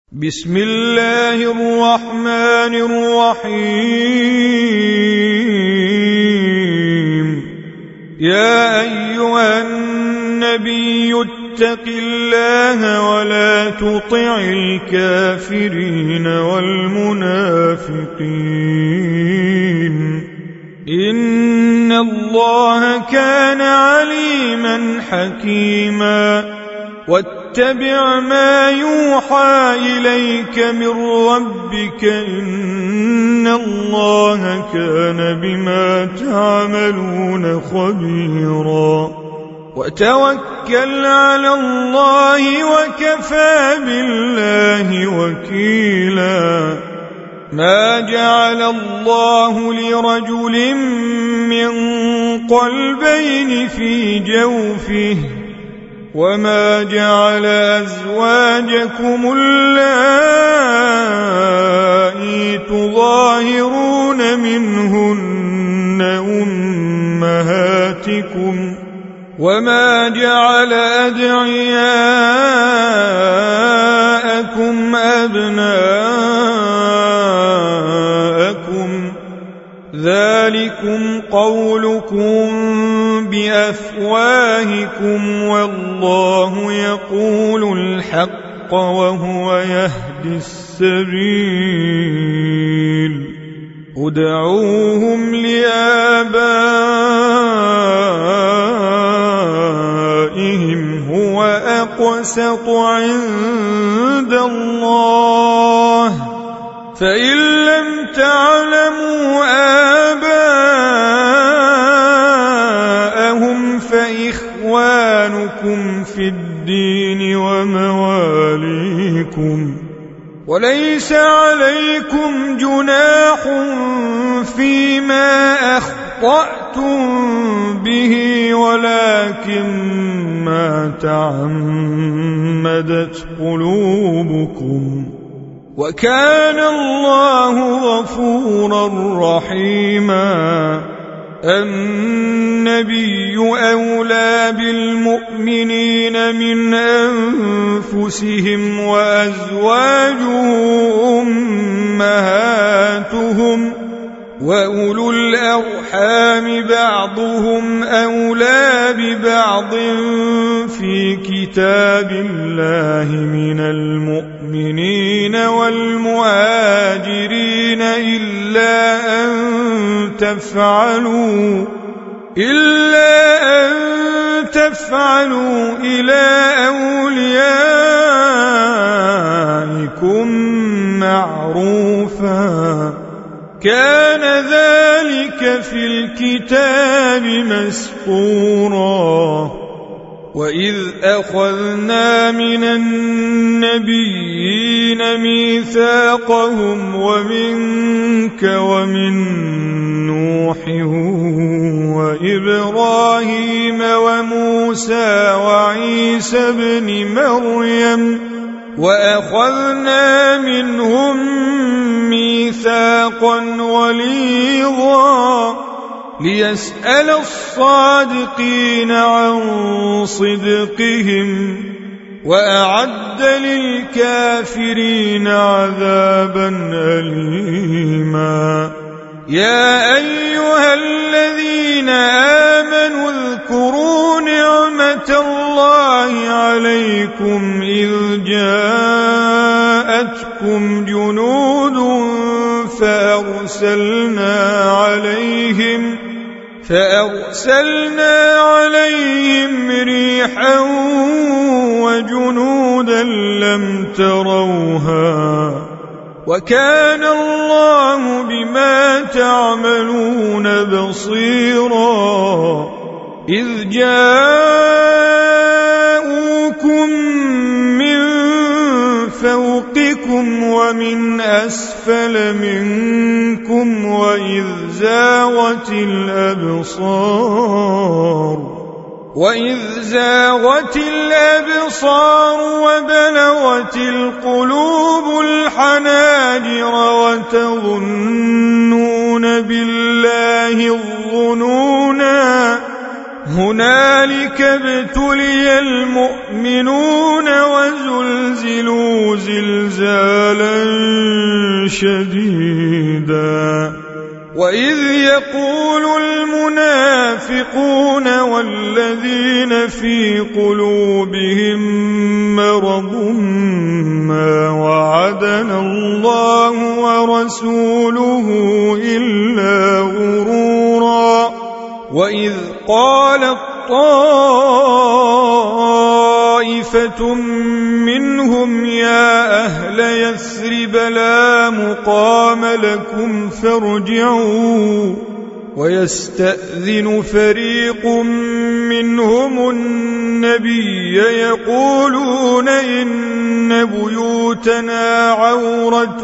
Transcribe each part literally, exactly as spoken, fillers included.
بسم الله الرحمن الرحيم يا أيها النبي اتق الله ولا تطع الكافرين والمنافقين إن الله كان عليما حكيما واتبع ما يوحى إليك من ربك إن الله كان بما تعملون خبيرا وتوكل على الله وكفى بالله وكيلا ما جعل الله لرجل من قلبين في جوفه وما جعل أزواجكم اللائي تظاهرون منهن أمهاتكم وما جعل أدعياءكم أبناءكم ذلكم قولكم بأفواهكم والله يقول الحق وهو يهدي السبيل ادعوهم لآبائهم هو أقسط عند الله فإن لم تعلموا آباءهم فإخوانكم في الدين ومواليكم وليس عليكم جناح فيما أخطأتم به ولكن ما تعمدت قلوبكم وكان الله غفورا رحيما النبي أولى بالمؤمنين من أنفسهم وأزواجه أمهاتهم وأولو الأرحام بعضهم أولى ببعض في كتاب الله من المؤمنين والمهاجرين إلا أن تفعلوا إلا أن تفعلوا إلى أوليائكم معروفا كان ذلك في الكتاب مسطورا وإذ أخذنا من النبيين ميثاقهم ومنك ومن نوح وإبراهيم وموسى وعيسى ابن مريم وأخذنا منهم ميثاقا غليظا ليسأل الصادقين عن صدقهم وأعد للكافرين عذابا أليما يا أيها الذين آمنوا اذكروا نعمة الله عليكم إذ جاءتكم جنود فأرسلنا عليهم فأرسلنا عليهم ريحا وجنودا لم تروها وكان الله بما تعملون بصيرا إذ جاءوكم من فوقكم ومن أسفل منكم وإذ زاغت الأبصار وإذ زاغت الأبصار وبلغت القلوب الحناجر وتظنون بالله الظنونا هنالك ابتلي المؤمنون وزلزلوا زلزالا شديدا وإذ يقول المنافقون والذين في قلوبهم مرض ما وعدنا الله ورسوله إلا غرورا وإذ قالت طائفة منهم يا أهل يثرب لا مقام لكم فارجعوا ويستأذن فريق منهم النبي يقولون إن بيوتنا عورة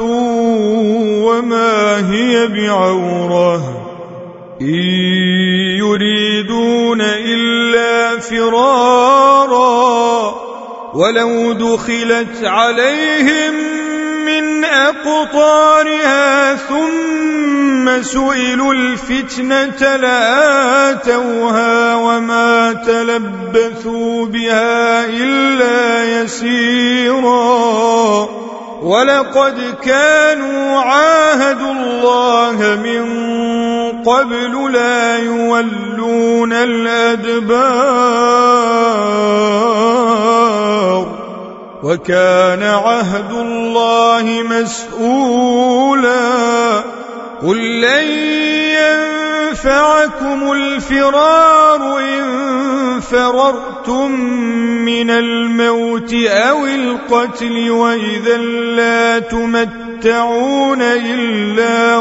وما هي بعورة إن يريدون إلا فرارا ولو دخلت عليهم من أقطارها ثم سئلوا الفتنة لآتوها وما تلبثوا بها إلا يسيرا ولقد كانوا عاهدوا الله من قبل لا يولون الأدبار وكان عهد الله مسؤولا قل لن ينفعكم الفرار إن فررتم من الموت أو القتل وإذا لا تمتعون إلا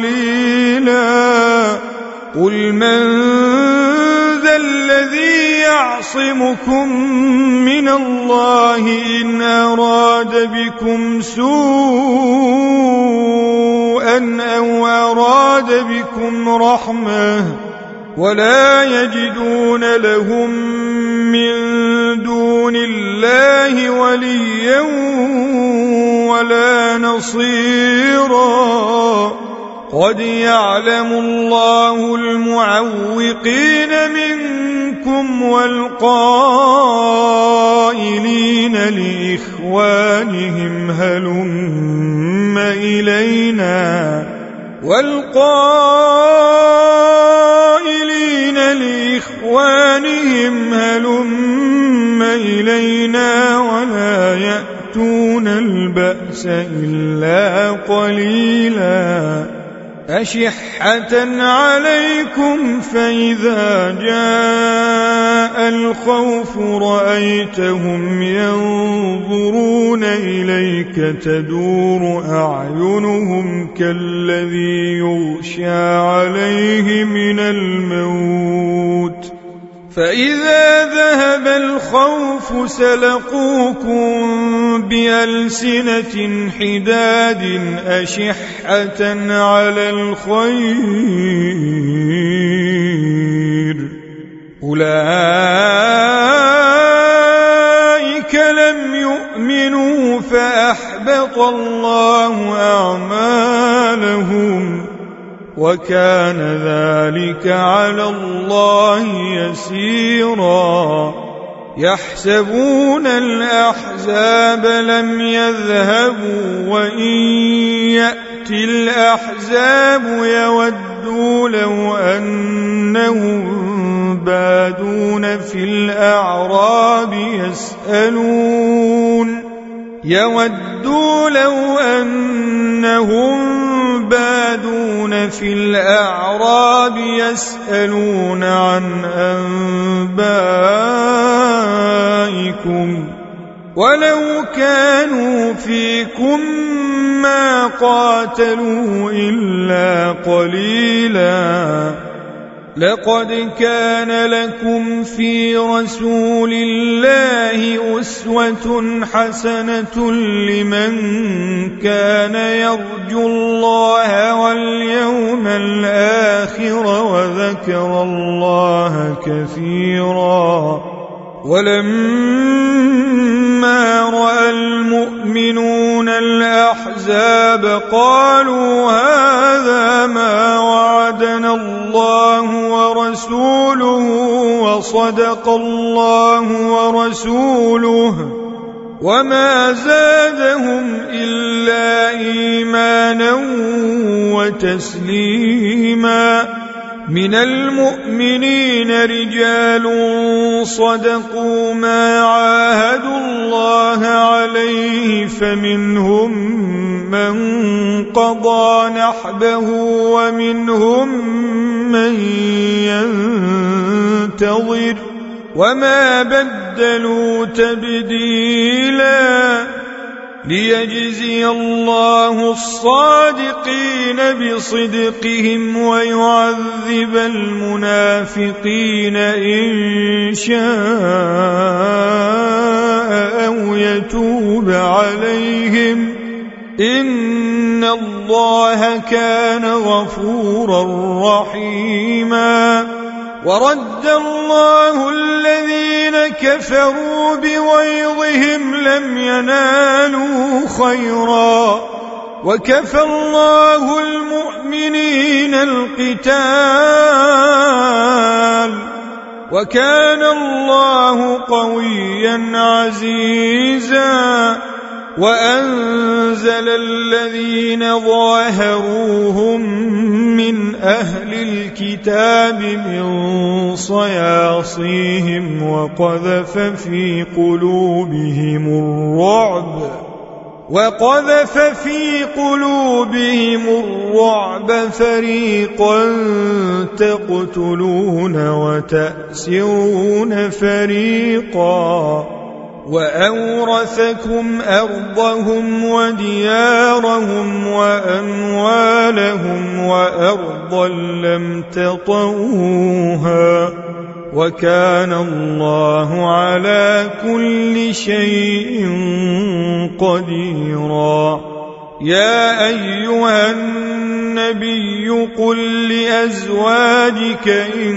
قليلا قل من ذا الذي يعصمكم من الله إن أراد بكم سوءا أو أراد بكم رحمة ولا يجدون لهم من دون الله وليا ولا نصيرا قد يعلم الله المعوقين منكم والقائلين لإخوانهم هلم إلينا والقائلين لإخوانهم هلم إلينا ولا يأتون البأس إلا قليلا أشحة عليكم فإذا جاء الخوف رأيتهم ينظرون إليك تدور أعينهم كالذي يغشى عليه من الموت فإذا ذهب الخوف سلقوكم بألسنة حداد أشحة على الخير أولئك لم يؤمنوا فأحبط الله أعمالهم وكان ذلك على الله يسيرا يحسبون الأحزاب لم يذهبوا وإن يأتي الأحزاب يودوا لو أنهم بادون في الأعراب يسألون يودوا لو أنهم بادون في الأعراب يسألون عن أنبائكم ولو كانوا فيكم ما قاتلوا إلا قليلا لقد كان لكم في رسول الله أسوة حسنة لمن كان يرجو الله واليوم الآخر وذكر الله كثيرا ولما رأى المؤمنون الأحزاب قالوا هذا ما وعدنا الله ورسوله وما زادهم إلا إيمانا وتسليما. من المؤمنين رجال صدقوا ما عاهدوا الله عليه فمنهم من قضى نحبه ومنهم من ينتظر وما بدلوا تبديلا. ليجزي الله الصادقين بصدقهم ويعذب المنافقين إن شاء أو يتوب عليهم إن الله كان غفورا رحيما. ورد الله الذين كفروا بغيظهم لم ينالوا خيرا وكفى الله المؤمنين القتال وكان الله قويا عزيزا. وأنزل الذين ظاهروهم من أهل الكتاب من صياصيهم وقذف في قلوبهم الرعب وقذف في قلوبهم الرعب فريقا تقتلون وتأسرون فريقا. وأورثكم أرضهم وديارهم وأموالهم وأرضا لم تطئوها وكان الله على كل شيء قديرا. يا أيها النبي قل لأزواجك إن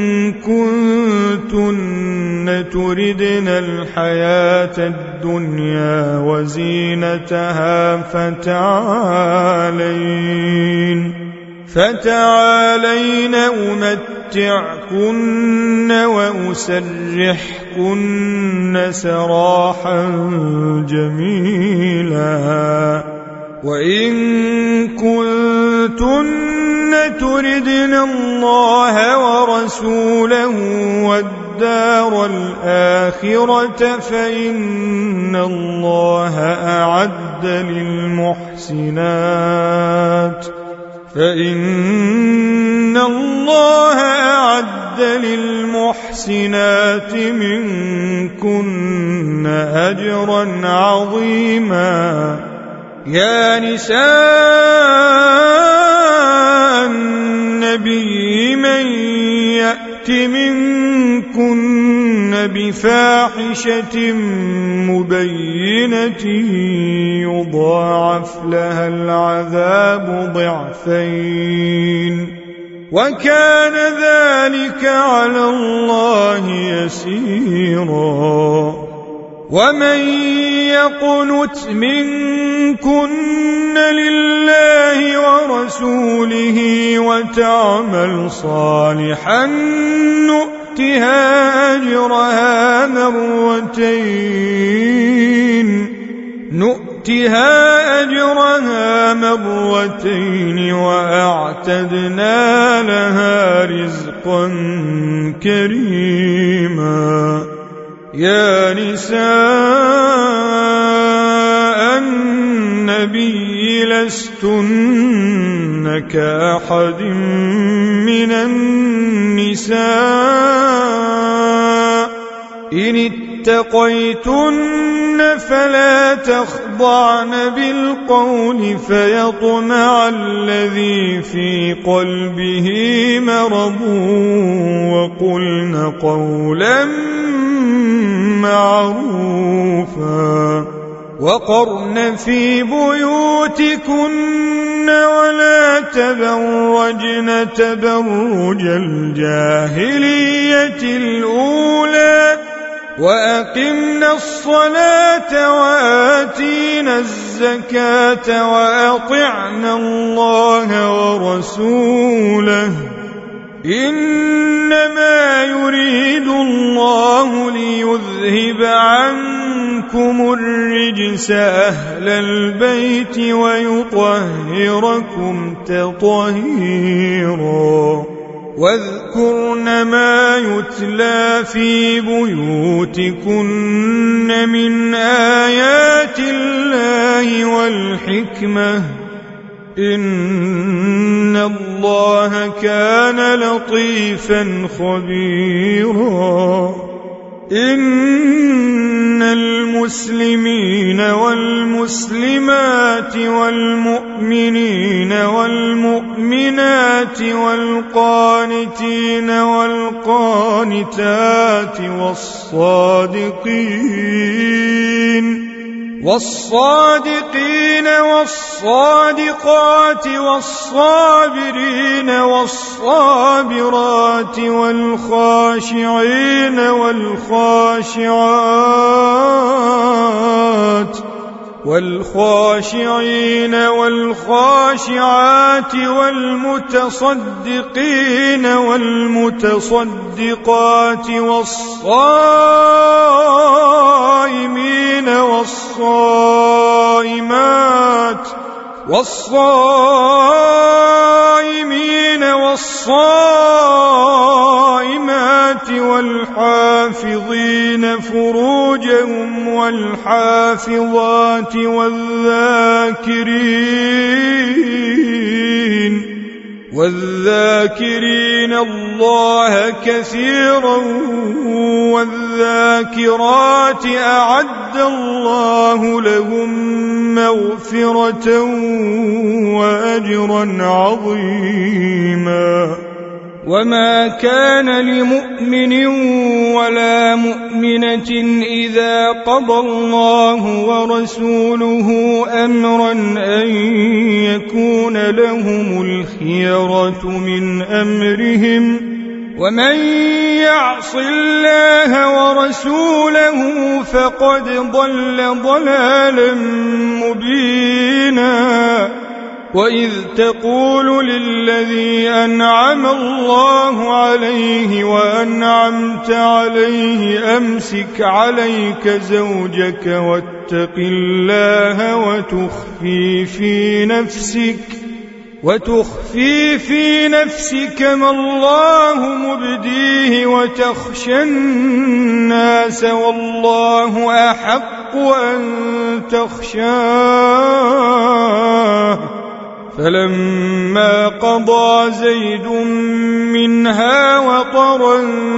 كنتن تردن الحياة الدنيا وزينتها فتعالين فتعالين أمتعكن وأسرحكن سراحا جميلا. وإن كنتن تردن الله ورسوله والدار الآخرة فإن الله أعد للمحسنات فإن الله أعد للمحسنات منكن أجرا عظيما. يا نساء النبي من يأت منكن بفاحشة مبينة يضاعف لها العذاب ضعفين وكان ذلك على الله يسيرا. ومن يقنت منكن لله ورسوله وتعمل صالحا نؤتها أجرها مرتين نؤتها أجرها مرتين وأعتدنا لها رزقا كريما. يا نساء النبي لستن كأحد من النساء إن اتقيتن فلا تخضعن بالقول فيطمع الذي في قلبه مرض وقلن قولا معروفا. وقرن في بيوتكن ولا تبرجن تبرج الجاهلية الأولى وأقمنا الصلاة وآتينا الزكاة وأطعنا الله ورسوله إنما يريد الله ليذهب عنكم عنكم الرجس أهل البيت ويطهركم تطهيرا واذكرن ما يتلى في بيوتكن من آيات الله والحكمة إن الله كان لطيفا خبيرا إن المسلمين والمسلمات والمؤمنين والمؤمنات والقانتين والقانتات والصادقين والصادقين والصادقات والصابرين والصابرات والخاشعين والخاشعات والخاشعين والخاشعات والمتصدقين والمتصدقات والصائمين والصائمات والصائمين والصائمات والحافظين فروجهم والحافظات والذاكرين والذاكرين الله كثيرا والذاكرات أعد الله لهم مغفرة وأجرا عظيما وما كان لمؤمن ولا مؤمنة إذا قضى الله ورسوله أمرا أن يكون لهم الخيرة من أمرهم ومن يعص الله ورسوله فقد ضل ضلالا مبينا وإذ تقول للذي أنعم الله عليه وأنعمت عليه أمسك عليك زوجك واتق الله وتخفي في نفسك وتخفي في نفسك ما الله مبديه وتخشى الناس والله أحق أن تخشاه فلما قضى زيد منها وطرا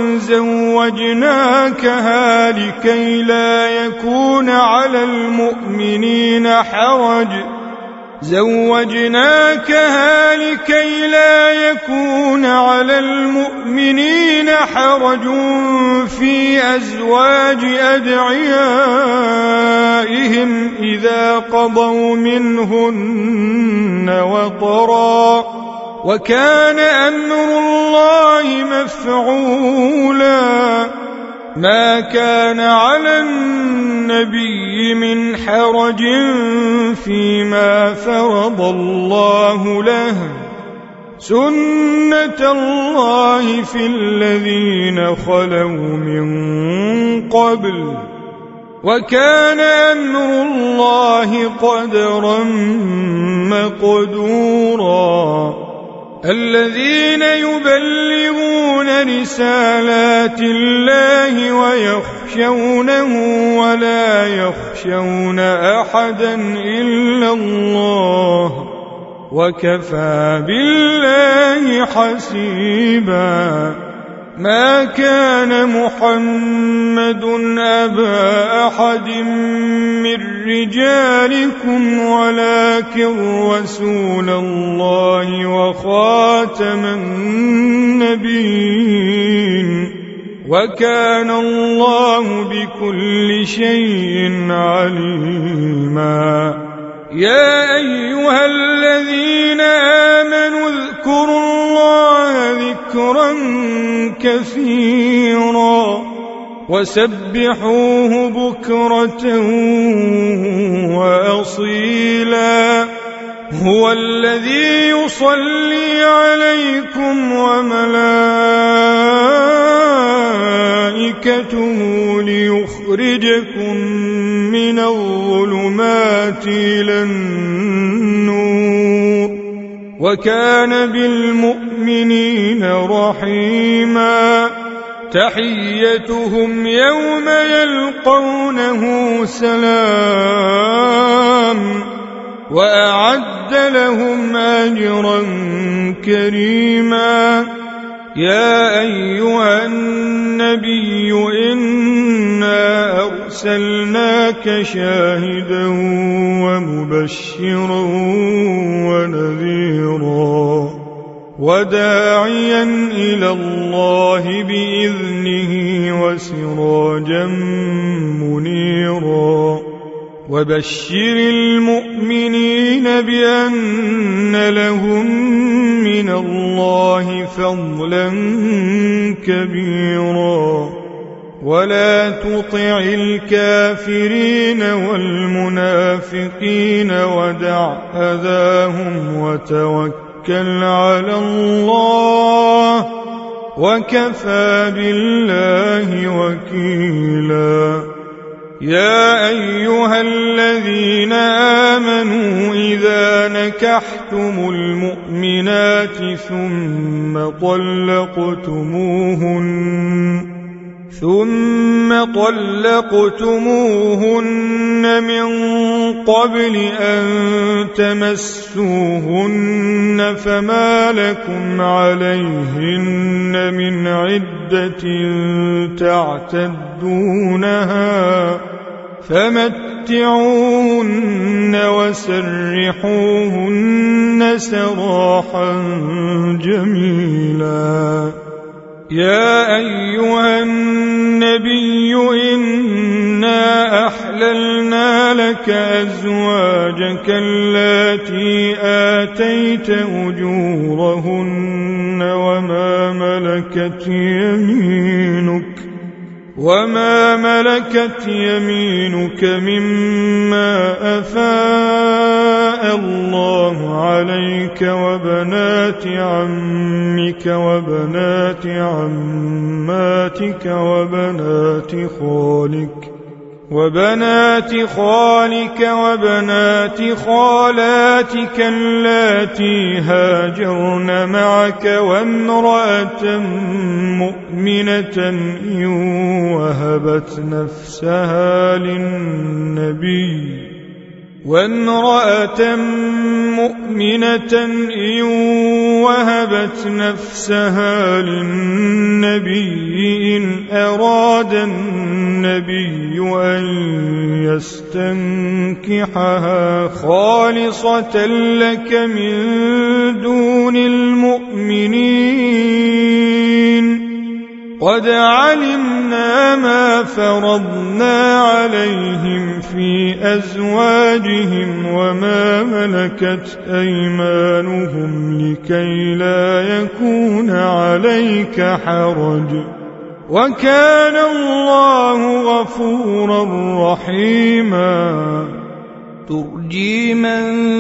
زوجناكها لكي لا يكون على المؤمنين حرج زوجناكها لكي لا يكون على المؤمنين حرج في أزواج أدعيائهم إذا قضوا منهن وطرا وكان أمر الله مفعولا ما كان على النبي من حرج فيما فرض الله له سنة الله في الذين خلوا من قبل وكان أمر الله قدرا مقدورا الذين يبلغون رسالات الله ويخشونه ولا يخشون أحدا إلا الله وكفى بالله حسيبا ما كان محمد أبا أحد من رجالكم ولكن رسول الله وخاتم النبيين وكان الله بكل شيء عليما يا أيها الذين آمنوا اذكروا الله ذكرا كثيرا وسبحوه بكرة وأصيلا هو الذي يصلي عليكم وملائكته ليخرجكم الظلمات إلى النور وكان بالمؤمنين رحيما تحيتهم يوم يلقونه سلام وأعد لهم أجرا كريما يا أيها النبي إنا أرسلناك شاهدا ومبشرا ونذيرا وداعيا إلى الله بإذنه وسراجا منيرا وبشر المؤمنين بأن لهم من الله فضلا كبيرا ولا تطع الكافرين والمنافقين ودع أذاهم وتوكل على الله وكفى بالله وكيلا يا أيها الذين آمنوا إذا نكحتم المؤمنات ثم طلقتموهن ثم طلقتموهن من قبل أن تمسوهن فما لكم عليهن من عدة تعتدونها فمتعوهن وسرحوهن سراحا جميلا يا أيها النبي إنا أحللنا لك أزواجك اللاتي آتيت أجورهن وما ملكت يمينك وما ملكت يمينك مما أفاء الله عليك وبنات عمك وبنات عماتك وبنات خالك وبنات خالك وبنات خالاتك اللاتي هاجرن معك وامرأة مؤمنة إن وهبت نفسها للنبي وامرأة مؤمنة إن وهبت نفسها للنبي إن أراد النبي أن يستنكحها خالصة لك من دون المؤمنين قد علمنا ما فرضنا عليهم في أزواجهم وما ملكت أيمانهم لكي لا يكون عليك حرج وكان الله غفورا رحيما ترجي من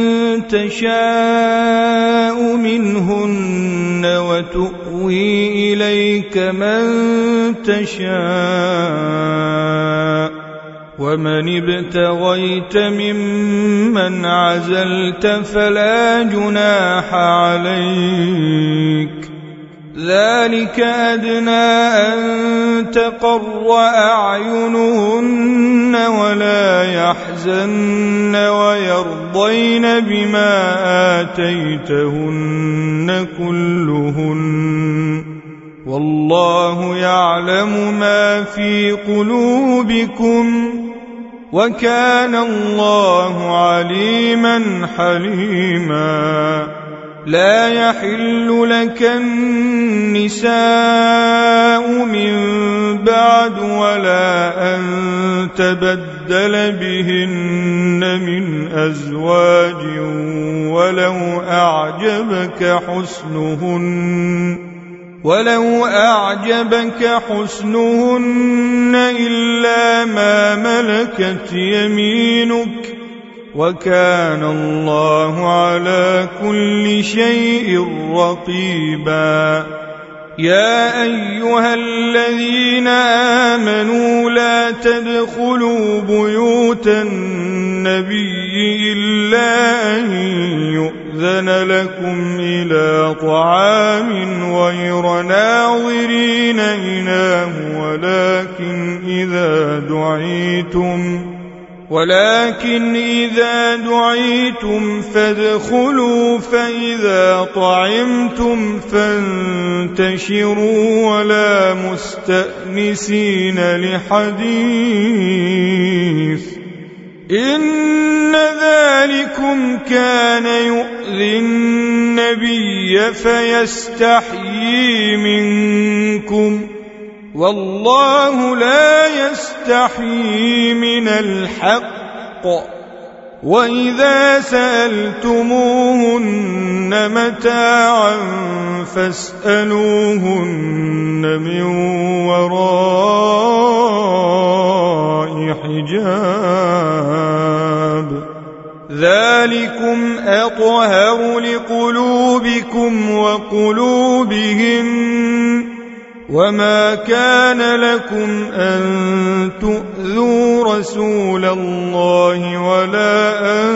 تشاء منهن وتؤوي إليك من تشاء ومن ابتغيت ممن عزلت فلا جناح عليك ذلك أدنى أن تقر أعينهن ولا يحزن ويرضين بما آتيتهن كلهن والله يعلم ما في قلوبكم وكان الله عليما حليما لا يحل لك النساء من بعد ولا أن تبدل بهن من أزواج ولو أعجبك حسنهن ولو أعجبك حسنهن إلا ما ملكت يمينك وكان الله على كل شيء رقيبا يا أيها الذين آمنوا لا تدخلوا بيوت النبي إلا أن يؤذن لكم إلى طعام غير ناظرين إناه ولكن إذا دعيتم ولكن إذا دعيتم فادخلوا فإذا طعمتم فانتشروا ولا مستأنسين لحديث إن ذلكم كان يؤذي النبي فيستحيي منكم والله لا يستحيي من الحق وإذا سألتموهن متاعا فاسألوهن من وراء حجاب ذلكم أطهر لقلوبكم وقلوبهن وما كان لكم أن تؤذوا رسول الله ولا أن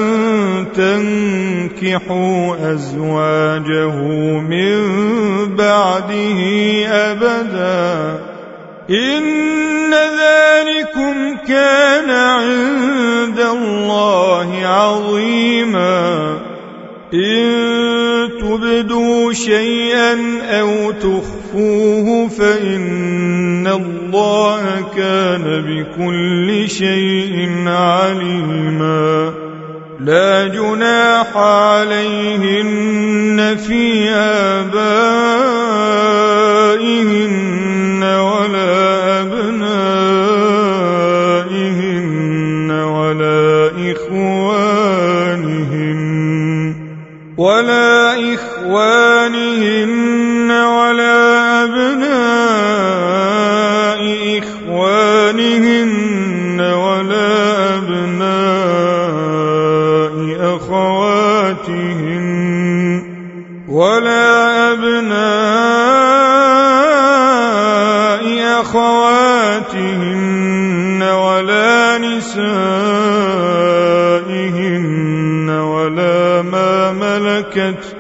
تنكحوا أزواجه من بعده أبدا إن ذلكم كان عند الله عظيما إن تبدوا شيئا أو تخفوه فإن الله كان بكل شيء عليما لا جناح عليهن في آبائهن ولا أبنائهن ولا إخوانهن ولا إخوانهن ولا أبناء إخوانهن ولا أبناء أخواتهن ولا أبناء أخواتهن ولا نسائهن ولا ما ملكت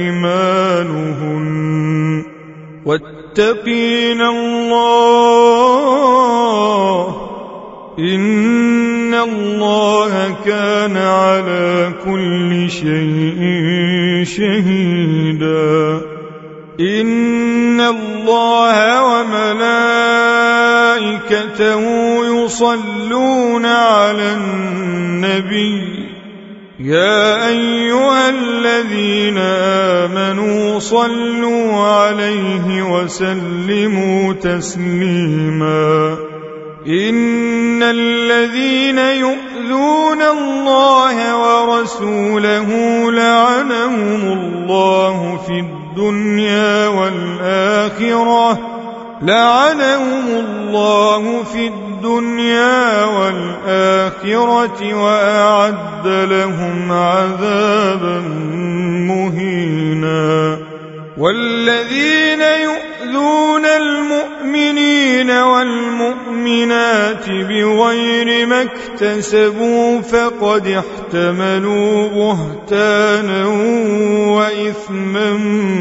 أيمانهن واتقين الله إن الله كان على كل شيء شهيدا إن الله وملائكته يصلون على النبي يا أيها الذين آمنوا صلوا عليه وسلموا تسليما إن الذين يؤذون الله ورسوله لعنهم الله في الدنيا والآخرة لعنهم الله في الدنيا والآخرة وأعد لهم عذابا مهينا والذين يؤذون المؤمنين والمؤمنات بغير ما اكتسبوا فقد احتملوا بهتانا وإثما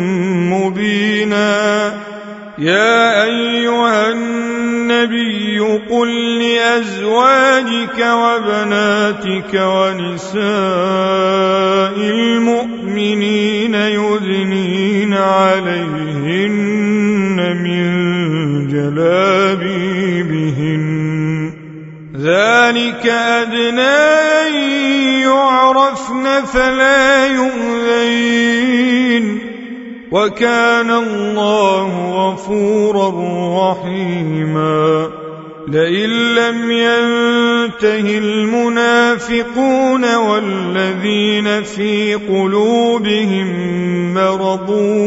مبينا يا أيها النبي قل لأزواجك وبناتك ونساء المؤمنين يدنين عليهن من جلابيبهن ذلك أدنى أن يعرفن فلا يؤذين وكان الله غفورا رحيما لئن لم ينته المنافقون والذين في قلوبهم مرض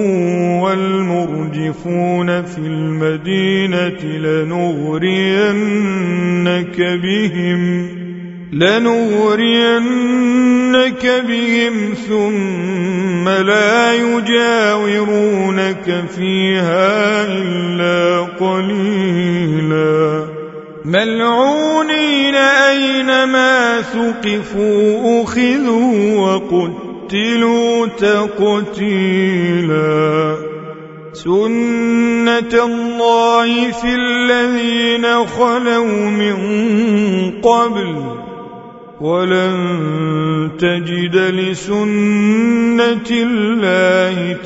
والمرجفون في المدينة لنغرينك بهم لنغرينك بهم ثم لا يجاورونك فيها إلا قليلا ملعونين أينما ثقفوا أخذوا وقتلوا تقتيلا سنة الله في الذين خلوا من قبل ولن تجد لسنة الله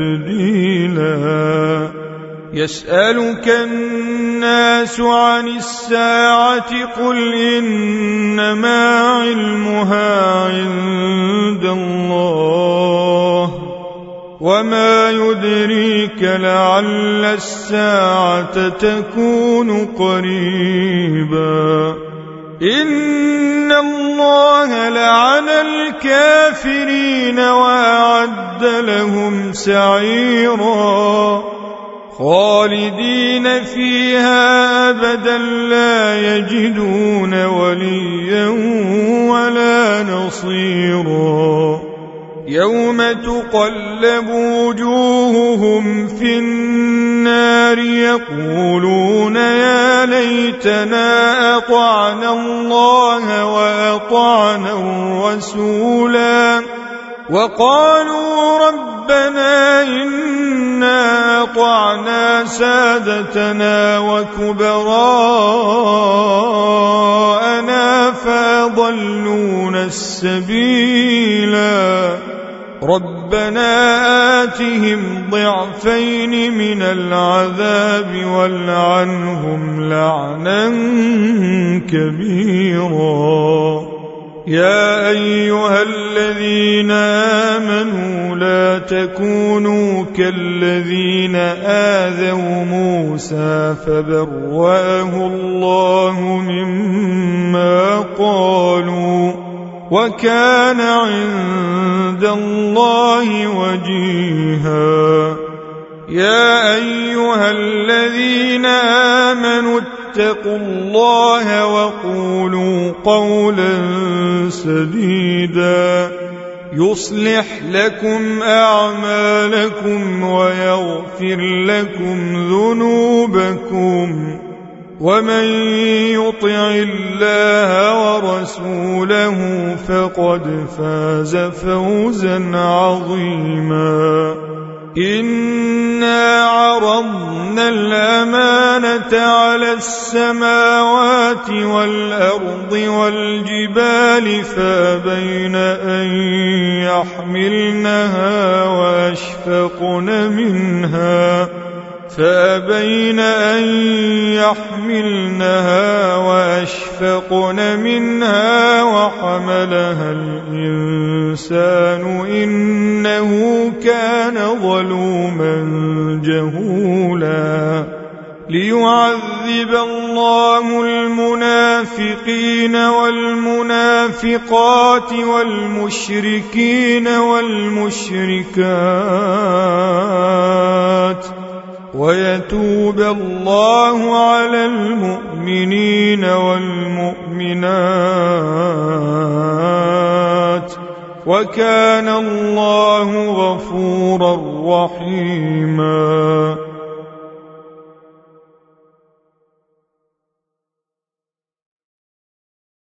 تبديلا يسألك الناس عن الساعة قل إنما علمها عند الله وما يدريك لعل الساعة تكون قريبا إن الله لعن الكافرين وأعد لهم سعيرا خالدين فيها أبدا لا يجدون وليا ولا نصيرا يوم تقلب وجوههم في النار يقولون يا ليتنا أطعنا الله وأطعنا الرسولا وقالوا ربنا إنا أطعنا سادتنا وكبراءنا فأضلونا السبيلا ربنا آتهم ضعفين من العذاب والعنهم لعنا كبيرا يا أيها الذين آمنوا لا تكونوا كالذين آذوا موسى فبرأه الله مما قالوا وكان عند الله وجيها يا أيها الذين آمنوا اتقوا الله وقولوا قولا سديدا يصلح لكم أعمالكم ويغفر لكم ذنوبكم ومن يطع الله ورسوله فقد فاز فوزا عظيما إنا عرضنا الأمانة على السماوات والأرض والجبال فأبين أن يحملنها وأشفقن منها فأبين أن يحملنها وأشفقن منها وحملها الإنسان إنه كان ظلوما جهولا ليعذب الله المنافقين والمنافقات والمشركين والمشركات ويتوب الله على المؤمنين والمؤمنات وكان الله غفورا رحيما